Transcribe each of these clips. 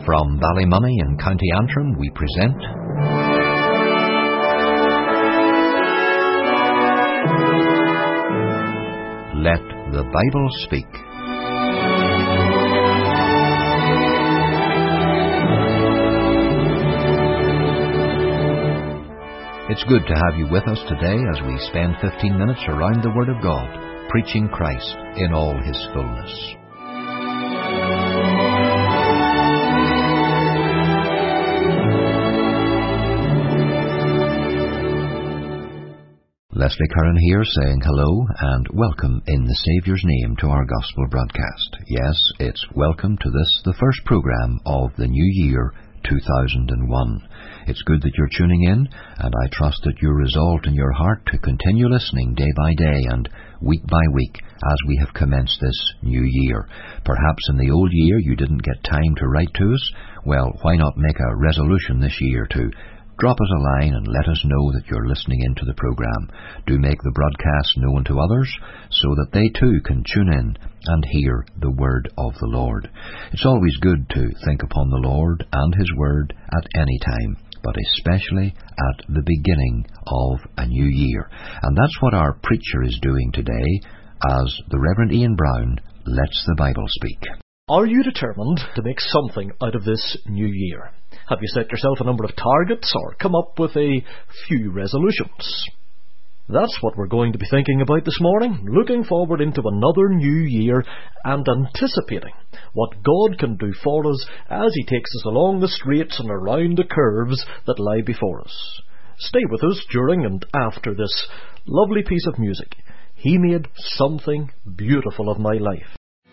From Ballymoney in County Antrim we present Let the Bible Speak. It's good to have you with us today as we spend 15 minutes around the Word of God, preaching Christ in all His fullness. Leslie Curran here saying hello and welcome in the Saviour's name to our Gospel broadcast. Yes, it's welcome to this, the first programme of the new year 2001. It's good that you're tuning in, and I trust that you're resolved in your heart to continue listening day by day and week by week as we have commenced this new year. Perhaps in the old year you didn't get time to write to us. Well, why not make a resolution this year to drop us a line and let us know that you're listening into the programme. Do make the broadcast known to others so that they too can tune in and hear the word of the Lord. It's always good to think upon the Lord and His word at any time, but especially at the beginning of a new year. And that's what our preacher is doing today as the Reverend Ian Brown lets the Bible speak. Are you determined to make something out of this new year? Have you set yourself a number of targets or come up with a few resolutions? That's what we're going to be thinking about this morning, looking forward into another new year and anticipating what God can do for us as He takes us along the straights and around the curves that lie before us. Stay with us during and after this lovely piece of music. He made something beautiful of my life.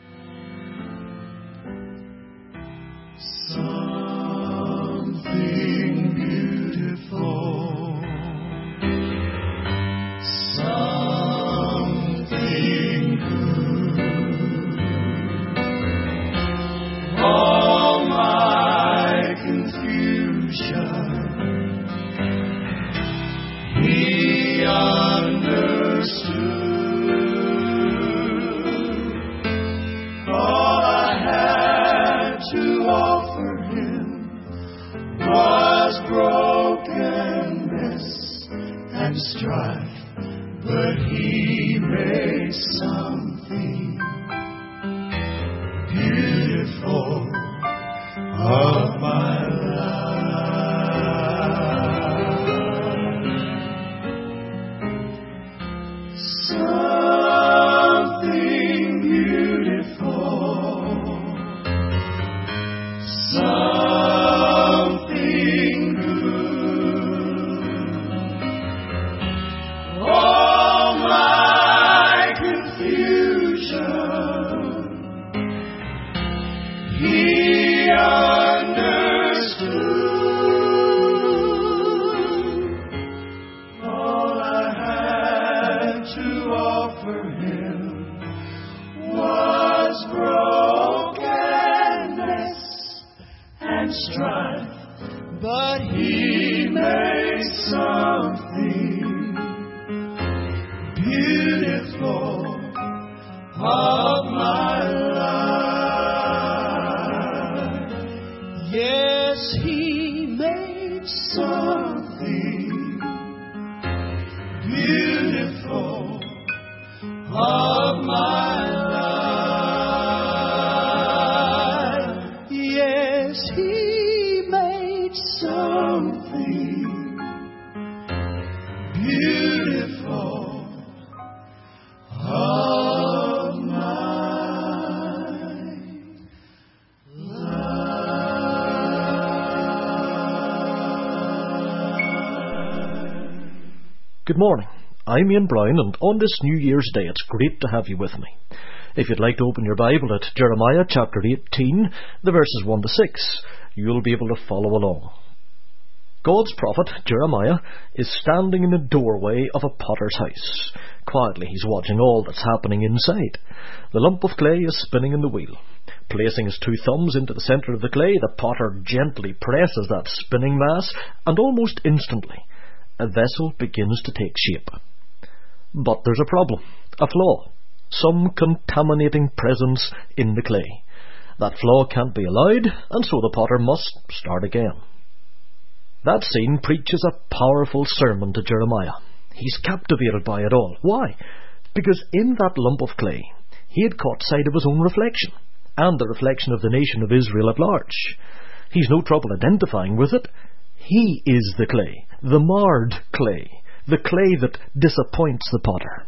Good morning. I'm Ian Brown, and on this New Year's Day it's great to have you with me. If you'd like to open your Bible at Jeremiah chapter 18, the verses 1 to 6, you'll be able to follow along. God's prophet, Jeremiah, is standing in the doorway of a potter's house. Quietly he's watching all that's happening inside. The lump of clay is spinning in the wheel. Placing his 2 thumbs into the centre of the clay, the potter gently presses that spinning mass, and almost instantly a vessel begins to take shape. But there's a problem, a flaw, some contaminating presence in the clay. That flaw can't be allowed, and so the potter must start again. That scene preaches a powerful sermon to Jeremiah. He's captivated by it all. Why? Because in that lump of clay, he had caught sight of his own reflection, and the reflection of the nation of Israel at large. He's no trouble identifying with it. He is the clay, the marred clay, the clay that disappoints the potter.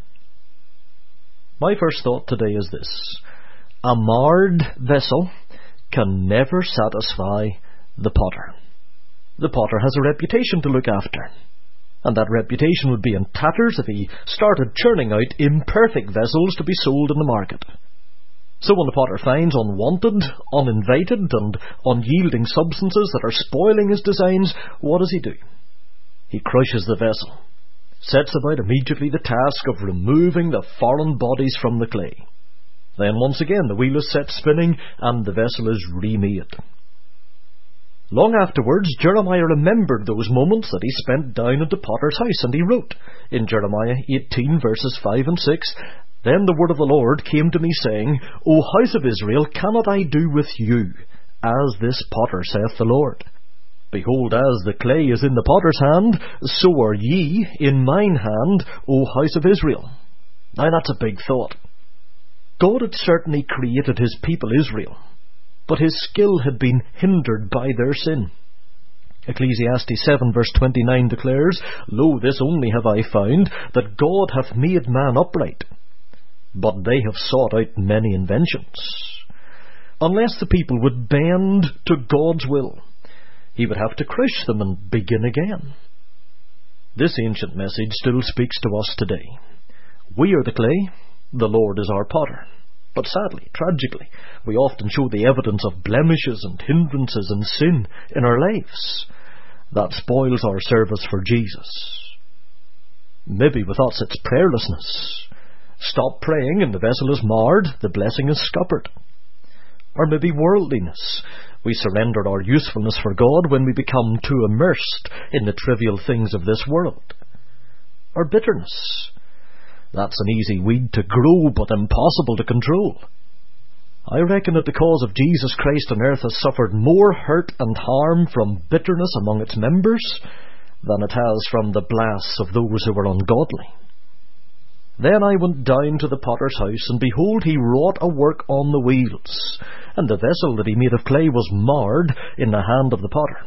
My first thought today is this: a marred vessel can never satisfy the potter. The potter has a reputation to look after, and that reputation would be in tatters if he started churning out imperfect vessels to be sold in the market. So when the potter finds unwanted, uninvited, and unyielding substances that are spoiling his designs, what does he do? He crushes the vessel, sets about immediately the task of removing the foreign bodies from the clay. Then once again the wheel is set spinning, and the vessel is remade. Long afterwards, Jeremiah remembered those moments that he spent down at the potter's house, and he wrote in Jeremiah 18 verses 5 and 6, "Then the word of the Lord came to me, saying, O house of Israel, cannot I do with you as this potter, saith the Lord? Behold, as the clay is in the potter's hand, so are ye in mine hand, O house of Israel." Now that's a big thought. God had certainly created his people Israel, but his skill had been hindered by their sin. Ecclesiastes 7 verse 29 declares, "Lo, this only have I found, that God hath made man upright, but they have sought out many inventions." Unless the people would bend to God's will, he would have to crush them and begin again. This ancient message still speaks to us today. We are the clay, the Lord is our potter. But sadly, tragically, we often show the evidence of blemishes and hindrances and sin in our lives. That spoils our service for Jesus. Maybe with us it's prayerlessness. Stop praying and the vessel is marred, the blessing is scuppered. Or maybe worldliness. We surrendered our usefulness for God when we become too immersed in the trivial things of this world. Or bitterness. That's an easy weed to grow, but impossible to control. I reckon that the cause of Jesus Christ on earth has suffered more hurt and harm from bitterness among its members than it has from the blasts of those who were ungodly. Then I went down to the potter's house, and behold, he wrought a work on the wheels, and the vessel that he made of clay was marred in the hand of the potter.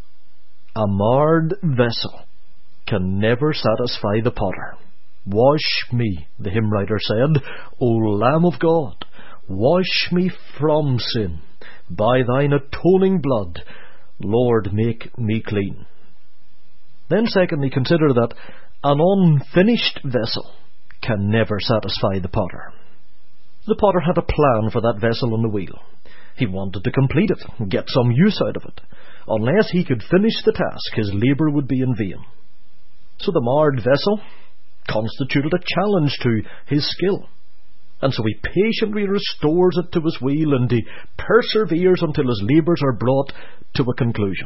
A marred vessel can never satisfy the potter. "Wash me," the hymn writer said, "O Lamb of God, wash me from sin. By thine atoning blood, Lord, make me clean." Then secondly, consider that an unfinished vessel can never satisfy the potter. The potter had a plan for that vessel on the wheel. He wanted to complete it and get some use out of it. Unless he could finish the task, his labour would be in vain. So the marred vessel constituted a challenge to his skill, and so he patiently restores it to his wheel, and he perseveres until his labours are brought to a conclusion.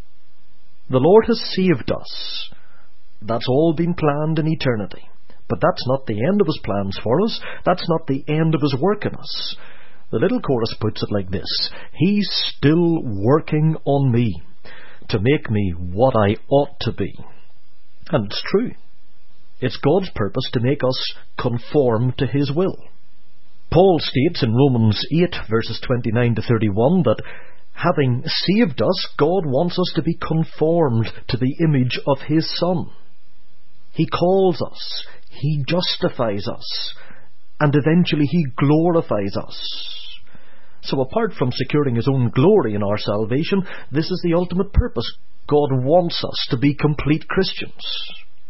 The Lord has saved us. That's all been planned in eternity, but that's not the end of his plans for us. That's not the end of his work in us. The little chorus puts it like this: "He's still working on me to make me what I ought to be." And it's true. It's God's purpose to make us conform to his will. Paul states in Romans 8 verses 29 to 31 that having saved us, God wants us to be conformed to the image of his Son. He calls us, he justifies us, and eventually he glorifies us. So apart from securing his own glory in our salvation, this is the ultimate purpose. God wants us to be complete Christians.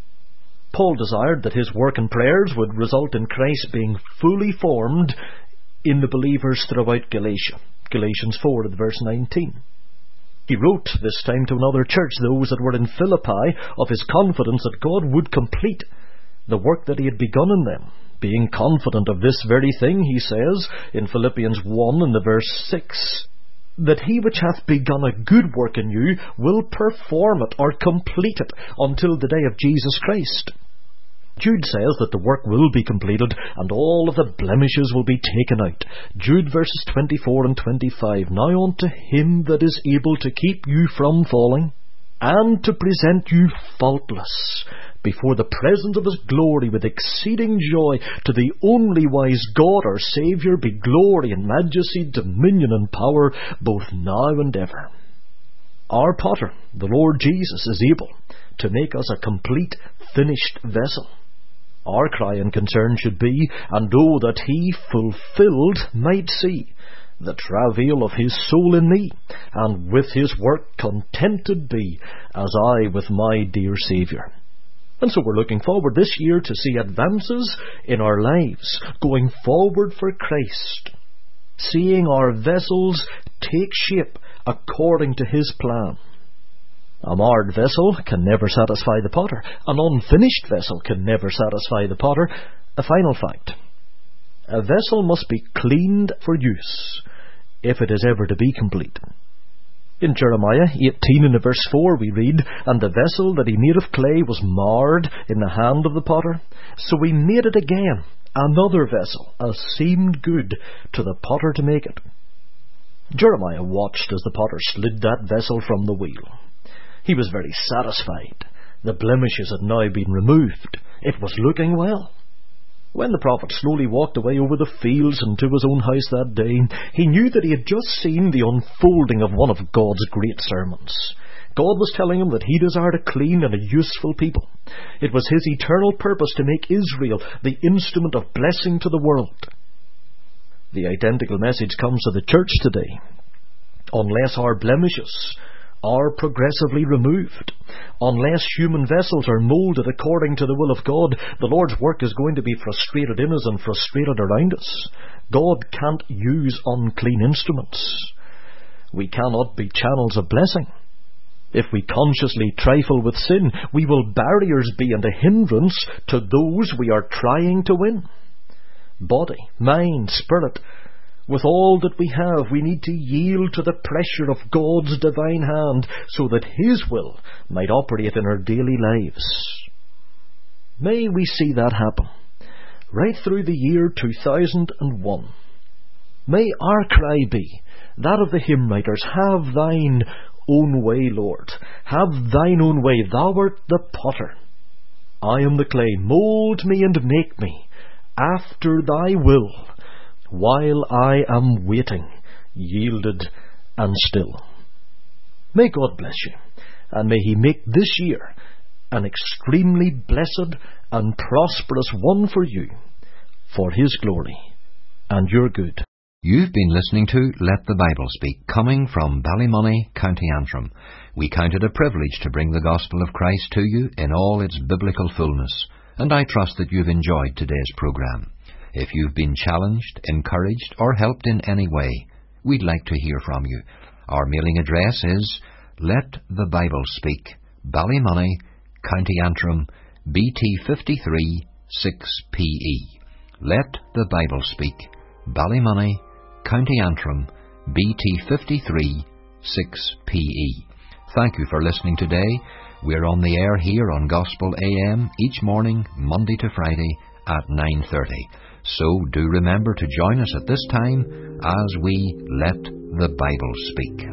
Paul desired that his work and prayers would result in Christ being fully formed in the believers throughout Galatia. Galatians 4 verse 19. He wrote this time to another church, those that were in Philippi, of his confidence that God would complete the work that he had begun in them. Being confident of this very thing, he says in Philippians 1 and the verse 6, that he which hath begun a good work in you will perform it or complete it until the day of Jesus Christ. Jude says that the work will be completed and all of the blemishes will be taken out. Jude verses 24 and 25. Now unto him that is able to keep you from falling, and to present you faultless before the presence of his glory with exceeding joy, to the only wise God our Saviour be glory and majesty, dominion and power, both now and ever. Our potter, the Lord Jesus, is able to make us a complete, finished vessel. Our cry and concern should be, and oh, that he fulfilled might see the travail of his soul in me, and with his work contented be, as I with my dear Saviour. And so we're looking forward this year to see advances in our lives, going forward for Christ, seeing our vessels take shape according to his plan. A marred vessel can never satisfy the potter. An unfinished vessel can never satisfy the potter. A final fact: a vessel must be cleaned for use if it is ever to be complete. In Jeremiah 18 and verse 4 we read, And the vessel that he made of clay was marred in the hand of the potter, so he made it again, another vessel, as seemed good to the potter to make it. Jeremiah watched as the potter slid that vessel from the wheel. He was very satisfied. The blemishes had now been removed. It was looking well. When the prophet slowly walked away over the fields and to his own house that day, he knew that he had just seen the unfolding of one of God's great sermons. God was telling him that he desired a clean and a useful people. It was his eternal purpose to make Israel the instrument of blessing to the world. The identical message comes to the church today. Unless our blemishes are progressively removed, unless human vessels are moulded according to the will of God, the Lord's work is going to be frustrated in us and frustrated around us. God can't use unclean instruments. We cannot be channels of blessing. If we consciously trifle with sin, we will barriers be and a hindrance to those we are trying to win. Body, mind, spirit, with all that we have, we need to yield to the pressure of God's divine hand so that his will might operate in our daily lives. May we see that happen right through the year 2001. May our cry be that of the hymn writers, Have thine own way, Lord. Have thine own way. Thou art the potter. I am the clay. Mould me and make me after thy will, while I am waiting, yielded and still. May God bless you, and may he make this year an extremely blessed and prosperous one for you, for his glory and your good. You've been listening to Let the Bible Speak, coming from Ballymoney, County Antrim. We count it a privilege to bring the gospel of Christ to you in all its biblical fullness, and I trust that you've enjoyed today's programme. If you've been challenged, encouraged, or helped in any way, we'd like to hear from you. Our mailing address is Let the Bible Speak, Ballymoney, County Antrim, BT 53 6PE. Let the Bible Speak, Ballymoney, County Antrim, BT 53 6PE. Thank you for listening today. We're on the air here on Gospel AM each morning, Monday to Friday at 9:30. So do remember to join us at this time as we Let the Bible Speak.